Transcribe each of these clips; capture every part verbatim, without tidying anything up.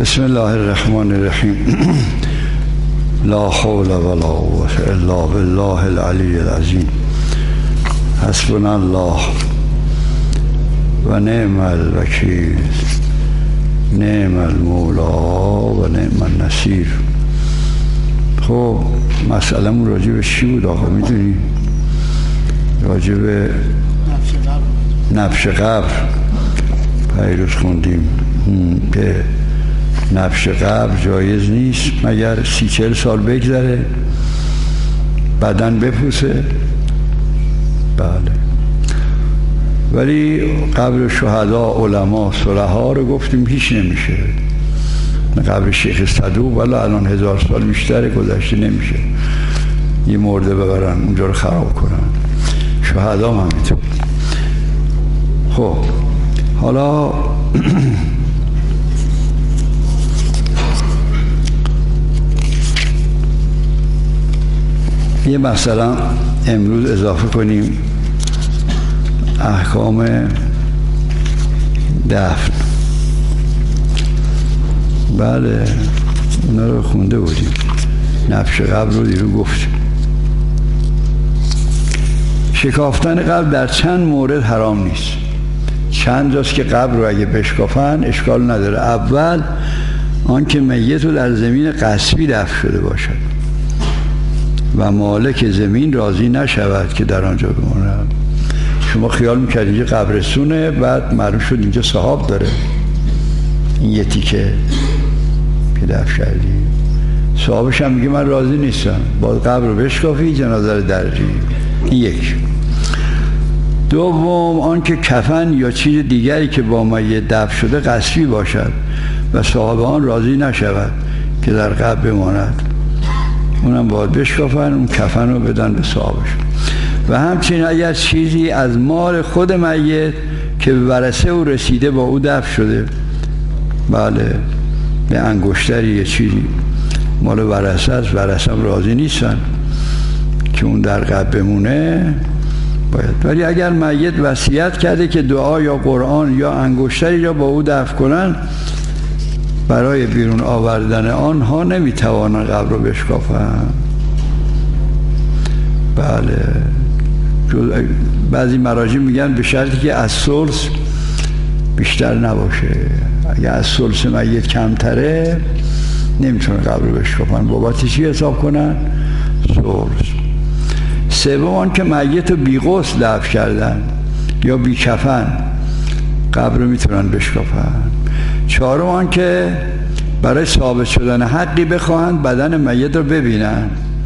بسم الله الرحمن الرحیم. لا حول ولا قوة الا بالله العلی العظیم. حسبنا الله و نعم الوکیل، نعم المولا و نعم النصیر. خب مسئله‌مون راجع به چی بود آقا میدونی؟ راجع به نبش قبر پیروز خوندیم که نبش قبر جایز نیست مگر سی چل سال بگذره بدن بپوسه. بله، ولی قبر شهدا، علما، صلحا رو گفتیم هیچ نمیشه. قبر شیخ صدوق ولی الان هزار سال بیشتر گذشته نمیشه یه مرده ببرن اونجا رو خراب کنن. شهدا هم همینطور. خب حالا یه مثلا امروز اضافه کنیم احکام دفن. بله اونا رو خونده بودیم، نبش قبر رو دیرو گفتیم. شکافتن قبر در چند مورد حرام نیست. چند جاست که قبر رو اگه بشکافن اشکال نداره. اول آن که میت رو در زمین غصبی دفن شده باشد و مالک زمین راضی نشود که در آنجا بماند. شما خیال میکرد اینجا قبرستونه، بعد معلوم شد اینجا صحاب داره، این یه تیکه که دفن کردی. صحابش هم میگه من راضی نیستم، باید قبر رو بشکافی، جنازه رو درجی. این یک. دوم آن که کفن یا چیز دیگری که با میت دفن شده غصبی باشد و صاحب آن راضی نشود که در قبر بماند، اونم باید بشکافن، اون کفن رو بدن به صاحبش. و همچنین اگر چیزی از مال خود میت که به ورثه او رسیده با او دفن شده، بله به انگشتری یه چیزی مال ورثه است، ورثه هم راضی نیستن که اون در قبر بمونه باید. ولی اگر میت وصیت کرده که دعا یا قرآن یا انگشتری را با او دفن کنن، برای بیرون آوردن آنها نمیتوانند قبر رو بشکافن. بله، بعضی مراجع میگن به شرطی که از ثلث بیشتر نباشه. اگر از ثلث میت کمتره نمیتونه قبر رو بشکافن. بابت چی حساب کنن؟ ثلث. سوم آن که میت رو بی غسل دفن کردن یا بی کفن، قبر رو میتونن بشکافن. چهارم آن که برای ثابت شدن حقی بخواهند بدن میت رو ببینن،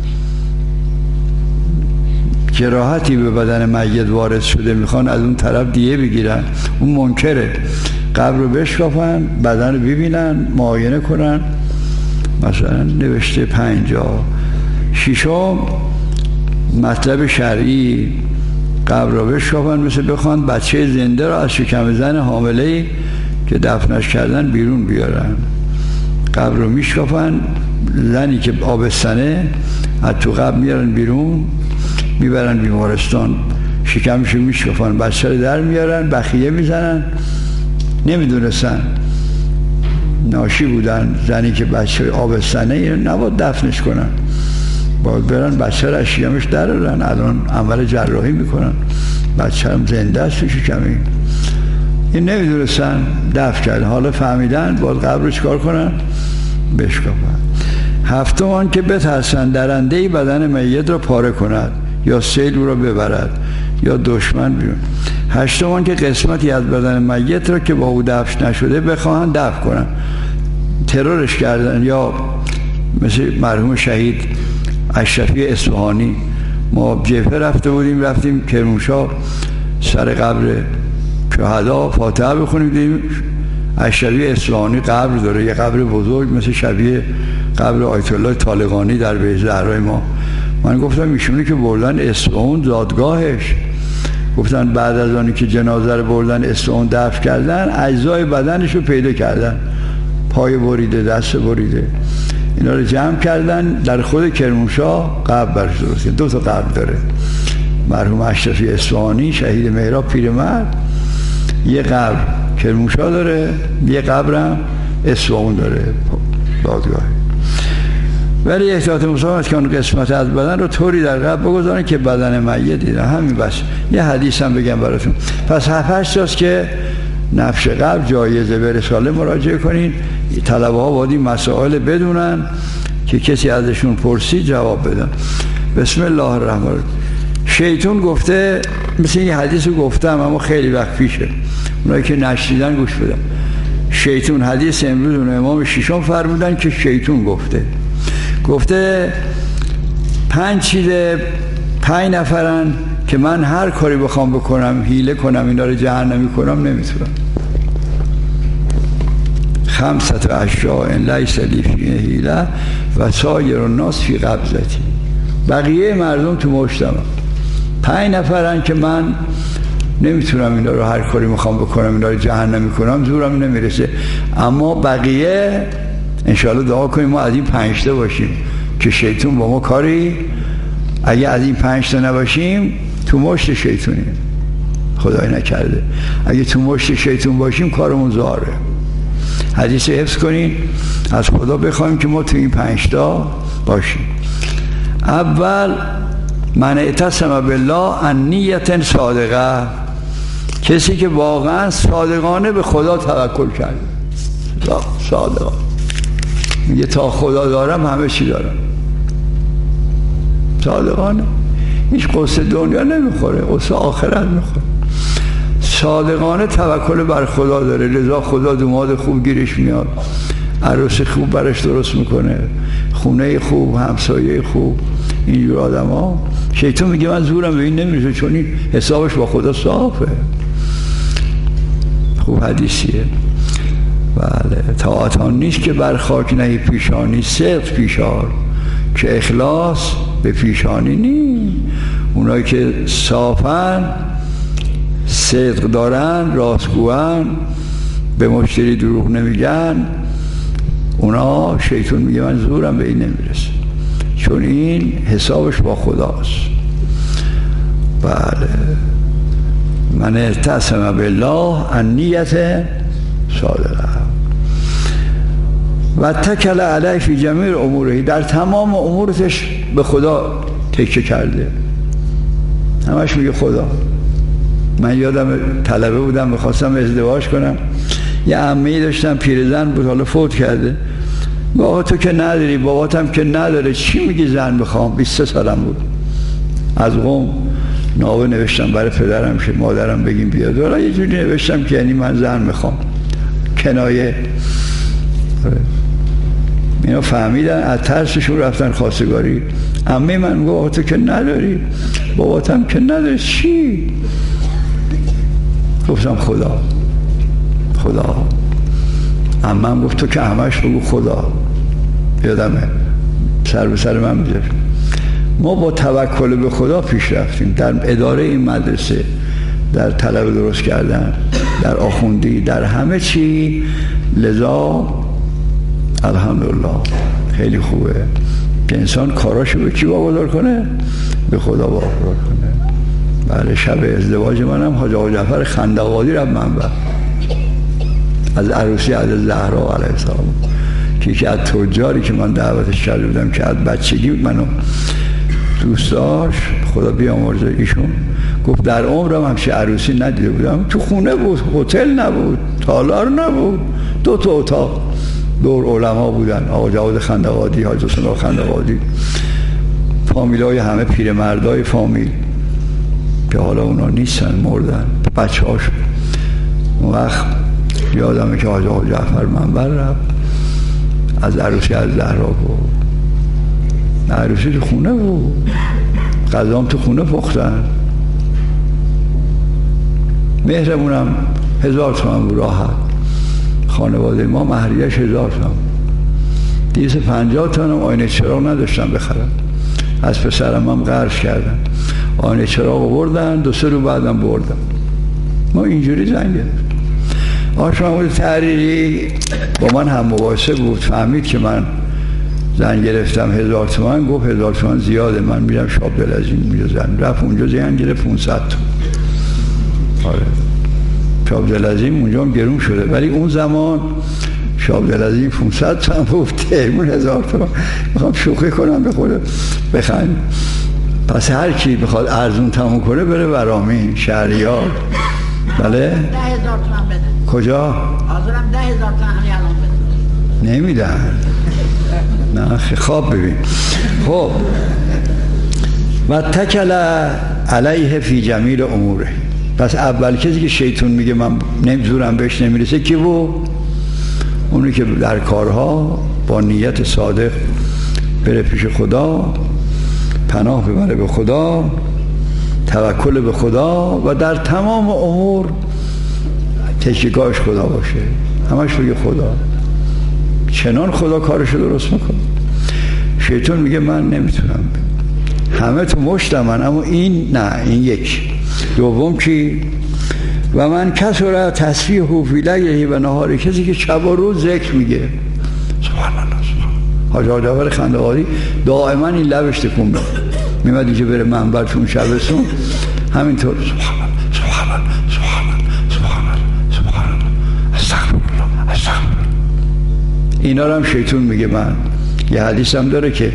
جراحتی به بدن میت وارد شده میخوان از اون طرف دیه بگیرن، اون منکره. قبر رو بشکافن، بدن رو ببینن، معاینه کنن، مثلا نوشته پنجا. ششم مطلب شرعی، قبر رو بشکافن مثل بخوان بچه زنده رو از شکم زن حامله‌ای که دفنش کردن بیرون بیارن. قبر رو میشکافن، زنی که آبستنه از تو قبر میارن بیرون، میبرن بیمارستان، شکمش رو میشکافن، بچه رو در میارن، بخیه میزنن. نمیدونستن ناشی بودن، زنی که بچه آبستنه نباید دفنش کنن، باید برن بچه رو از شکمش درارن. الان عمل جراحی میکنن، بچه هم زنده است تو شکمی. این نمیدونستن، دفن کردن. حالا فهمیدن، باید قبر رو چکار کنن؟ بشکافن. هفتم آن که بترسن درندهی بدن میت را پاره کند یا سیل او را ببرد یا دشمن بیرون. هشتم آن که قسمتی از بدن میت را که با او دفن نشده بخواهند دفن کنن، ترورش کردن. یا مثل مرحوم شهید اشرفی اصفهانی، ما جبهه رفته بودیم، رفتیم کرمانشاه سر قبر شهدا فاتحه بخونیم، دیدیم اشرفی اصفهانی قبر داره، یه قبر بزرگ مثل شبیه قبر آیت الله طالقانی در بیت زهرای ما. من گفتم ایشونی که بردن اصفهان زادگاهش، گفتن بعد از آنی که جنازه رو بردن اصفهان دفن کردن، اجزای بدنش رو پیدا کردن، پای بریده، دست بریده، اینا رو جمع کردن در خود کرمانشاه قبر برش درست کردن. دو تا قبر داره، مرحوم اشرفی اصفهانی شهید مهراب پیرمرد، یه قبر کرمانشاه داره، یه قبرم اصفهان داره دادگاه. ولی احتیاط مسلمان است که اون قسمت از بدن رو طوری در قبر بگذارن که بدن میت دیدن. همین بس. یه حدیث هم بگم براتون. پس هفت هشت تاست که نفش قلب جایزه. به رساله مراجعه کنین، طلبه ها باید این مسائل بدونن که کسی ازشون پرسید جواب بدن. بسم الله الرحمن الرحیم. شیطان گفته، مثل این حدیث رو گفتم اما خیلی وقت پیشه، اونایی که نشنیدن گوش بدن. شیطان حدیث امروز اون امام شیشم فرمودن که شیطان گفته گفته پنج چیزه پنج نفرن که من هر کاری بخوام بکنم حیله کنم اینا رو جهنمی کنم نمیتونم. خمسة اشیاء لیس لی فیه حیله و سایر الناس فی قبضتی. بقیه مردم تو مشتم پنج نفرن که من نمیتونم اینا رو هر کاری میخوام بکنم اینا رو جهنمی کنم، زورم نمیرسه. اما بقیه انشاءالله دعا کنیم ما از این پنج تا باشیم که شیطان با ما کاری، اگه از این پنج تا نباشیم تو مشت شیطونیم، خدای نکرده. اگه تو مشت شیطون باشیم کارمون زاره. حدیث حفظ کنین، از خدا بخوایم که ما تو این پنج تا باشیم. اول من اعتصم بالله ان نیت صادقه، کسی که واقعا صادقانه به خدا توکل کرده. صادقانه میگه تا خدا دارم همه چی دارم. صادقانه هیچ قصه دنیا نمیخوره، قصه آخرت میخوره. صادقانه توکل بر خدا داره، لذا خدا دوماد خوب گیرش میاد، عروس خوب برش درست میکنه، خونه خوب، همسایه خوب. اینجور آدم ها شیطان میگه من زورم به این نمیرسه چون این حسابش با خدا صافه. خوب حدیثیه. بله. طاعت آن نیست که بر خاک نهی پیشانی، صدق پیشار که اخلاص به پیشانی نی. اونایی که صافن، صدق دارن، راستگوان، به مشتری دروغ نمیگن، اونا شیطان میگه من زورم به این نمیرسه چون این حسابش با خداست. بله. من اعتصم بالله ان نیت صادقه و تکل علیه فی جمیع اموره، در تمام امورش به خدا تکیه کرده، همش میگه خدا. من یادم طلبه بودم میخواستم ازدواج کنم، یه عمه‌ای داشتم پیرزن بود حالا فوت کرده. بابا تو که نداری، باباتم که نداره، چی میگی زن بخوام؟ بیست و سه سالم بود. از قوم نامه نوشتم برای پدرم که مادرم بگیم بیاد، حالا یه جوری نوشتم که یعنی من زن میخوام، کنایه. اینا فهمیدن، از ترسشون رفتن خواستگاری. عمه من گفت آقا تو که نداری، باباتم که نداری، چی؟ گفتم خدا. خدا. عمم گفت تو که همش بگو خدا. یادمه سر به سر من میذاشت. ما با توکل به خدا پیش رفتیم در اداره این مدرسه، در طلب درست کردن، در آخوندی، در همه چی. لذا الحمدلله خیلی خوبه که انسان کاراشو به کی واگذار کنه؟ به خدا واگذار کنه. بله. شب ازدواج منم حاج آقا جعفر خندقادی رفت منبر از عروسی از زهرا علیه السلام، که یکی از تجاری که من دعوتش کرده بودم که از بچگی منو دوست داشت، خدا بیامرزه ایشون، گفت در عمرم همچین عروسی ندیده بودم. تو خونه بود، هتل نبود، تالار نبود، دو تا اتاق، دور علما بودن، آقا جواد خندقادی، حاج حسین خندقادی، فامیلای همه پیرمردای فامیل که حالا اونا نیستن، مردن، بچه هاشون. اون وقت یادمه که حاج آقا جعفر منبر رفت از عروسی از زهرا بود. عروسی تو خونه بود، غذام تو خونه پختن، مهرمونم هزار تومن بود راحت. خانواده ما مهریه‌اش هزار تومن. دیز پنجاه تومنم آینه چراغ نداشتم بخرم، از پسرم هم قرض کردم، آینه چراغ بردن، دو سه رو بعدم بردم. ما اینجوری زنگ گرفت. آقا محمود تحریری با من هم مباحثه بود، فهمید که من زن گرفتم هزار تومن، گفت هزار تومن زیاده، من میرم شاب دلعظیم میرم زن. رفت اونجا زن گرفت پونصد تومن. آره. شاب دلعظیم اونجا هم گرون شده، ولی اون زمان شاه عبدالعزیز پانصد تومن گفت تیمون هزار تومن. میخوام شوخی کنم به خود بخند. پس هر کی بخواد ارزون تموم کنه بره ورامین شهریار. بله ده هزار تومن بده. کجا؟ حاضرم ده هزار تومن همین الان بده. نمیدن. نه خواب ببین. خب و تکل علیه فی جمیل اموره. پس اول کسی که شیطان میگه من نمیزورم بهش نمیرسه کی بود؟ اونی که در کارها با نیت صادق بره پیش خدا، پناه ببره به خدا، توکل به خدا و در تمام امور تکیه‌گاهش خدا باشه، همش بگه خدا. چنان خدا کارشو درست میکنه. شیطان میگه من نمیتونم، همه تو مشت من، اما این نه. این یک. دوم چی؟ و من کسر تسبیح و فی لیله و نهاری، کسی که شب و روز ذکر میگه. سبحان الله. حاج آقا جعفر خندقاری دائما این لبش تکون میده، میاد اینجا بره منبر چون شبستون همینطور سبحان الله سبحان الله سبحان الله سبحان الله سبحان الله استغفر الله استغفر الله. اینا رو هم شیطان میگه. من یه حدیث هم داره که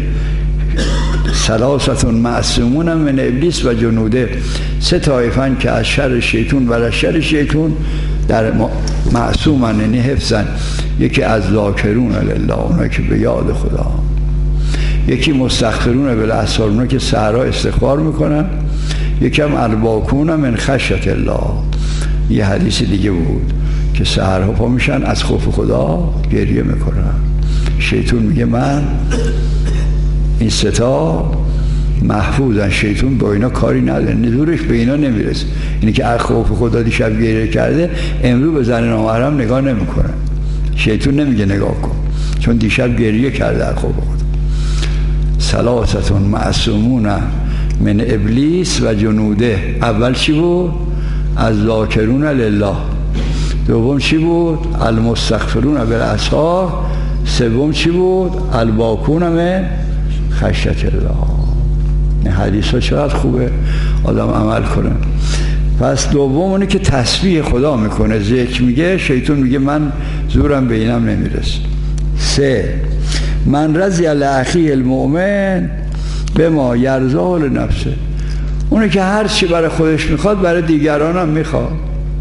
ثلاثه معصومون من ابلیس و جنوده، سه طایفن که از شر شیطان و از شر شیطان در معصومن، یعنی حفظن. یکی از ذاکرون لله، اونا که به یاد خدا. یکی مستغفرون بالاسحار، اونا که سحرا استغفار میکنن. یکی هم الباکون من خشیت الله. یه حدیث دیگه بود که سحرها پا میشن از خوف خدا گریه میکنن. شیطان میگه من این ستا محفوظن، شیطان با اینا کاری نداره، نزورش به اینا نمیرسه. اینی که از خوف خدا دیشب گریه کرده امروز به زن نامحرم نگاه نمیکنه. شیطان نمیگه نگاه کن، چون دیشب گریه کرده از خوف خدا. ثلاثه معصومون من ابلیس و جنوده. اول چی بود؟ از ذاکرون لله. دوم چی بود؟ المستغفرون بالاسحار. سوم چی بود؟ الباکون من خشیت الله. این حدیث ها چقدر خوبه آدم عمل کنه. پس دوم اونی که تسبیح خدا میکنه، ذکر میگه، شیطان میگه من زورم به اینم نمیرسه. سه، من رضی الاخی المؤمن به ما یرضا لنفسه. اونی که هر چی برای خودش میخواد برای دیگران هم میخواد.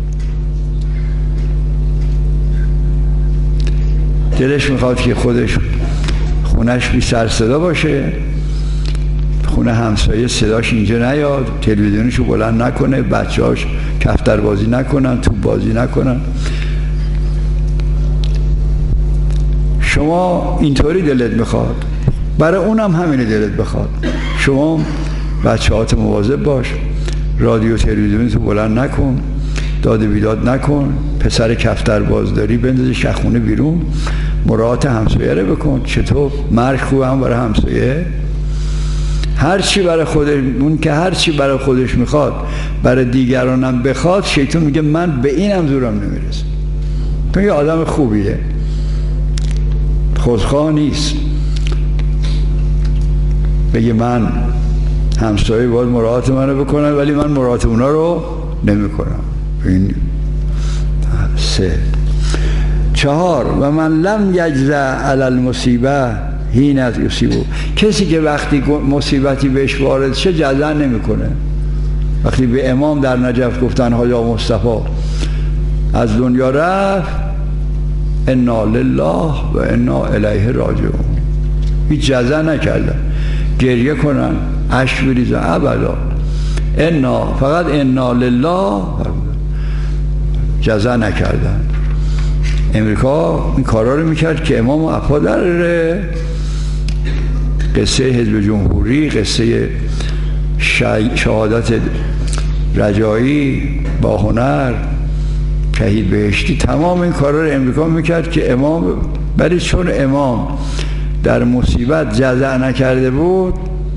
دلش میخواد که خودش خونش بی سر صدا باشه، خونه همسایه صداش اینجا نیاد، تلویزیونشو بلند نکنه، بچه‌هاش کفتر بازی نکنن، توپ بازی نکنن. شما اینطوری دلت میخواد، برای اونم همینه دلت بخواد. شما بچه‌هات مواظب باش، رادیو تلویزیونتو بلند نکن، داد بیداد نکن، پسر کفتر باز داری بندازش از خونه بیرون، مراعات همسایه رو بکن. چطور؟ مرگ خوبه هم برای همسایه. هر چی برای خودش، اون که هر چی برای خودش میخواد برای دیگرانم بخواد، شیطان میگه من به اینم زورم نمیرسه. تو یه آدم خوبیه، خودخواه نیست، بگه من همسایه باید مراعات منو بکنن ولی من مراعات اونا رو نمیکنم. این سه. چهار، و من لم یجزع علی المصیبه حین یصیبه. کسی که وقتی مصیبتی بهش وارد شه جزع نمیکنه. وقتی به امام در نجف گفتن حاجی مصطفی از دنیا رفت، انا لله و انا الیه راجعون، هیچ جزع نکردن، گریه کنن، اشک بریزن، ابدا. انا، فقط انا لله، جزع نکردن. امریکا این کارا رو میکرد که امام اپا در قصه حزب جمهوری، قصه شهادت رجایی با هنر، شهید بهشتی، تمام این کارا رو امریکا میکرد که امام، برای چون امام در مصیبت جزع نکرده بود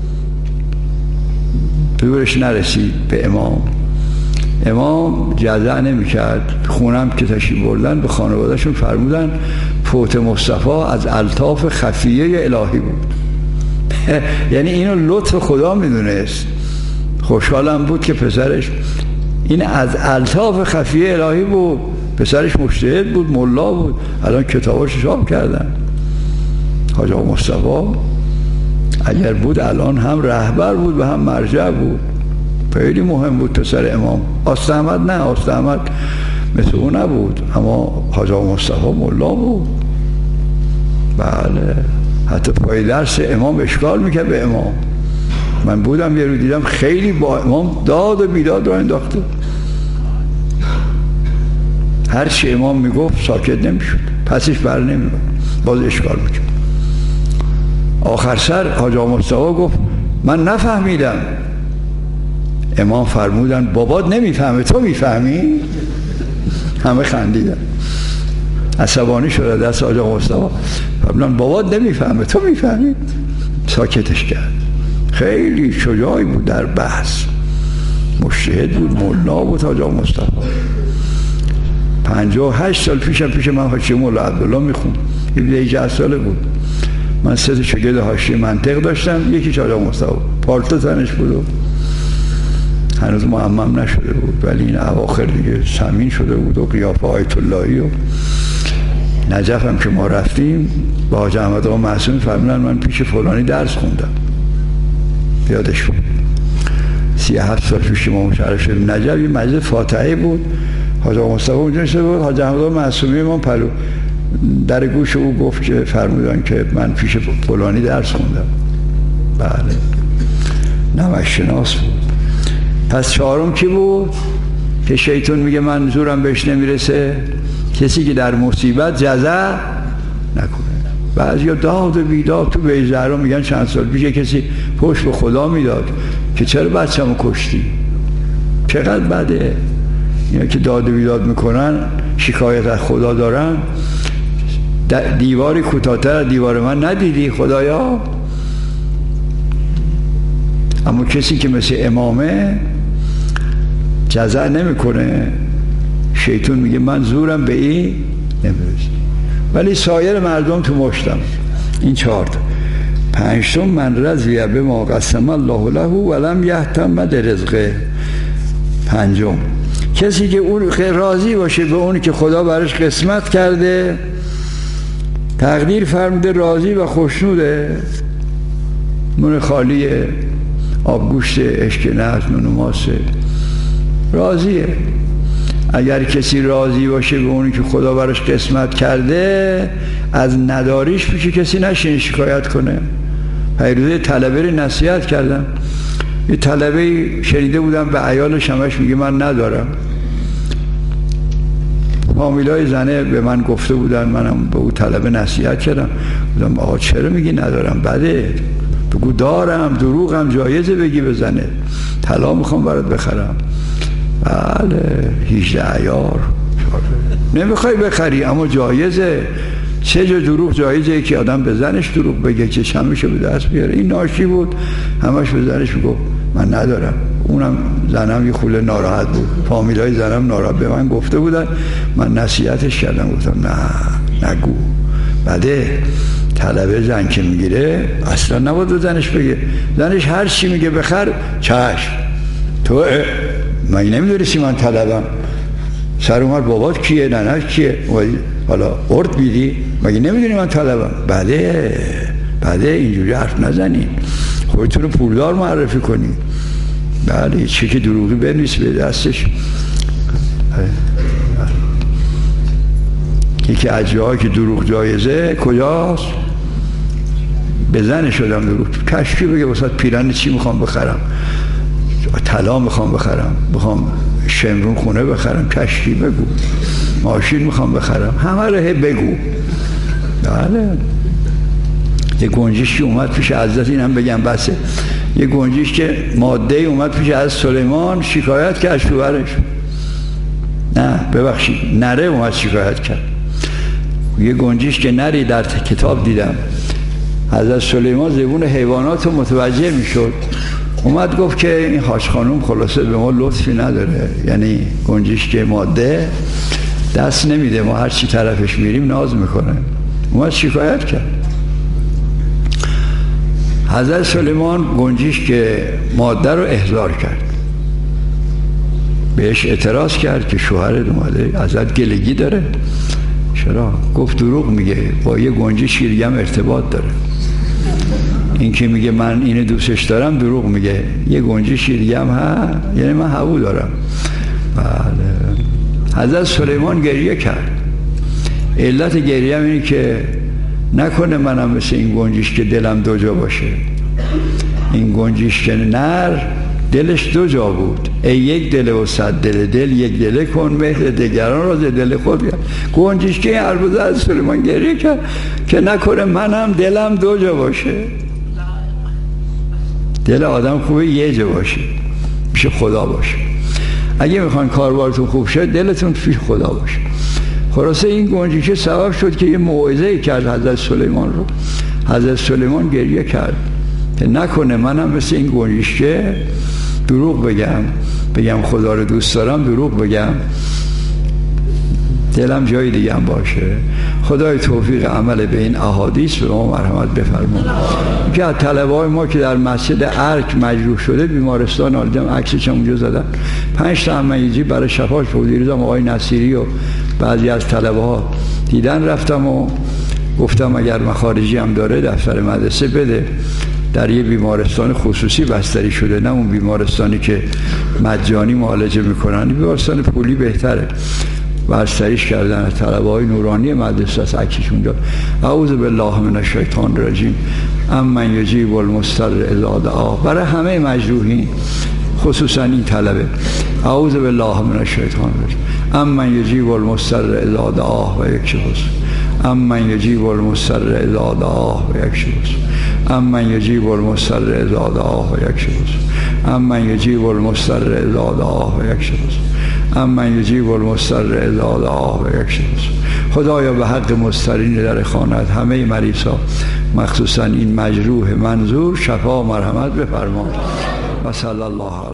دورش نرسید به امام. امام جزع نمی کرد. خونم که تشریف بردن به خانوادهشون فرمودن فوت مصطفی از الطاف خفیه الهی بود. یعنی اینو لطف خدا میدونست. خوشحالم بود که پسرش این از الطاف خفیه الهی بود پسرش مجتهد بود، ملا بود، الان کتاباشو چاپ کردن. حاج آقا مصطفی اگر بود الان هم رهبر بود و هم مرجع بود، خیلی مهم بود. پسر امام آست احمد نه، آست احمد مثل او نبود، اما حاج آقا مصطفی ملا بود. بله، حتی پای درس امام اشکال میکرد به امام. من بودم یه رو دیدم خیلی با امام داد و بیداد را انداخته، هر چی امام میگفت ساکت نمیشد، پسش بر نمیاد، باز اشکال میکرد. آخر سر حاج آقا مصطفی گفت من نفهمیدم. امام فرمودن بابات نمیفهمه، تو میفهمی؟ همه خندیدن، عصبانی شده دست حاج آقا مصطفی. فرمودن بابات نمیفهمه، تو میفهمی؟ ساکتش کرد. خیلی شجاعی بود در بحث، مجتهد بود، ملا بود حاج آقا مصطفی. پنجاه و هشت سال پیشم پیش من حاشیه مولا عبدالله میخوند، هجده ساله بود. من سه تا شاگرد حاشیه منطق داشتم، یکی حاج آقا مصطفی، پالتو تنش بود و هنوز معمم نشده بود، ولی این اواخر دیگه سمین شده بود و قیافه آیت اللهی. و نجف هم که ما رفتیم با حاج احمد آقا معصومی فرمودن من پیش فلانی درس خوندم، یادش بود. سی و هفت سال پیش ما مشرف شدیم نجف، یه مجلس فاتحه بود، حاج آقا مصطفی اونجا نشسته بود، حاج احمد آقا معصومی ما پلو در گوش او گفت که فرمودن که من پیش فلانی درس خوندم. بله، نمک شناس بود. پس چهارم کی بود که شیطان میگه من زورم بهش نمیرسه؟ کسی که در مصیبت جزع نکنه. بعضیا داد و بیداد تو بیت زهرا میگن چند سال پیش کسی پشت به خدا میداد که چرا بچه‌مو کشتی؟ چقدر بده اینا که داد و بیداد میکنن، شکایت از خدا دارن. دیواری کوتاه‌تر از دیوار من ندیدی خدایا؟ اما کسی که مثل امامه جزع نمیکنه، شیطان میگه من زورم به این نمیرسه. ولی سایر مردم تو مشتم. این چهار تا. پنجم من رضی بما قسم الله له ولم یهتم برزقه. پنجم کسی که اون راضی باشه به اونی که خدا براش قسمت کرده، تقدیر فرموده، راضی و خوشنوده، نون خالیه، آبگوشت اشکنه است، نون ماسه، راضیه. اگر کسی راضی باشه به اونی که خدا براش قسمت کرده، از نداریش پیش کسی نشین شکایت کنه. پیروزه طلبه رو نصیحت کردم، یه طلبه شنیده بودم به عیالش همش میگه من ندارم. فامیلای زنه به من گفته بودن، منم به اون طلبه نصیحت کردم، بودم آقا چرا میگی ندارم؟ بده، بگو دارم، دروغم جایزه بگی به زنه، طلا میخوام برات بخرم. بله، هجده عیار نمیخوای بخری اما جایزه. چه جا دروغ جایزه که آدم به زنش دروغ بگه که چمشو به دست بیاره. این ناشی بود، همش به زنش میگفت من ندارم. اونم زنم یه خوله ناراحت بود، فامیلای زنم ناراحت به من گفته بودن، من نصیحتش کردم، گفتم نه نگو. بده طلبه زن که میگیره اصلا نباید به زنش بگه، زنش هر چی میگه بخر چشم. تو من نمیدونستی من طلبم؟ سر اومد بابات کیه، ننه‌ش کیه، حالا ارد بیدی مگه نمیدونی من طلبم؟ بله بله، اینجوری حرف نزنین، خودتون رو پولدار معرفی کنین. بله، چی که دروغی بنویس به دستش. یکی از جاهایی که دروغ جایزه کجاست؟ به زن شدم دروغ، کشکی بگه واسه پیرن چی میخوام بخرم، طلا میخوام بخرم، میخوام شمرون خونه بخرم، کشکی بگو، ماشین میخوام بخرم، همه رو بگو. بله، یه گنجیش که اومد پیش حضرت، اینم بگم بسه، یه گنجیش که ماده اومد پیش از سلیمان شکایت کرد شوهرش، نه ببخشید نره اومد شکایت کرد. یه گنجیش که نری در کتاب دیدم، حضرت سلیمان زبون حیوانات رو متوجه میشد، اومد گفت که این حاج خانوم خلاصه به ما لطفی نداره، یعنی گنجیش که ماده دست نمیده، ما هر چی طرفش میریم ناز میکنه. اومد شکایت کرد. حضرت سلیمان گنجیش که ماده رو احضار کرد، بهش اعتراض کرد که شوهرت اومده ازت گلگی داره. چرا؟ گفت دروغ میگه، با یه گنجی شیرگی هم ارتباط داره. این که میگه من اینو دوستش دارم دروغ میگه، یه گنجی شیرگی هم ها، یعنی من هوو دارم. بله. حضرت سلیمان گریه کرد. علت گریه هم اینه که نکنه منم مثل این گنجیش که دلم دو جا باشه. این گنجیش که نر دلش دو جا بود، ای یک دل و صد دل، دل یک دل کن مهر دگران را ز دل خود بیار. گنجیش که این عربوزه از سلیمان گریه کرد که نکنه منم دلم دو جا باشه. دل آدم خوبه یه جا باشه، میشه خدا باشه. اگه میخوان کاربارتون خوب شه دلتون پیش خدا باشه. خلاصه این گنجیشه سبب شد که یه موعظه کرد حضرت سلیمان رو. حضرت سلیمان گریه کرد که نکنه منم مثل این گنجیشه دروغ بگم بگم خدا رو دوست دارم، دروغ بگم دلم جای دیگه هم باشه. خدای توفیق عمل به این احادیث به ما مرحمت بفرمایید. که از طلبه‌های ما که در مسجد ارک مجروح شده بیمارستان آلیدم، عکسش هم اونجا زدن، پنج تا عملیاتی برای شفاش بود. دیروزم آقای نصیری و بعضی از طلبه ها دیدن، رفتم و گفتم اگر مخارجی هم داره دفتر مدرسه بده. در یه بیمارستان خصوصی بستری شده، نه اون بیمارستانی که مجانی معالجه میکنن، بیمارستان پولی بهتره. بستریش کردن. طلبه های نورانی مدرسه از عکسشون داد. اعوذ بالله من الشیطان الرجیم امن یجیب المضطر اذا دعا. برای همه مجروحین خصوصا این طلبه، اعوذ بالله من الشیطان الرجیم امن یجیب المضطر اذا دعا و یکشف السوء، امن یجیب المضطر اذا دعا و یکشف السوء، امن یجیب المضطر اذا دعا و یکشف السوء، امن یجیب المضطر اذا دعا و یکشف السوء، امن یجیب المضطر اذا دعا و یکشف السوء. خدایا به حق مضطرین در خانه‌ات همه مریضا، مخصوصا این مجروح منظور، شفا و مرحمت بفرما. و صلی الله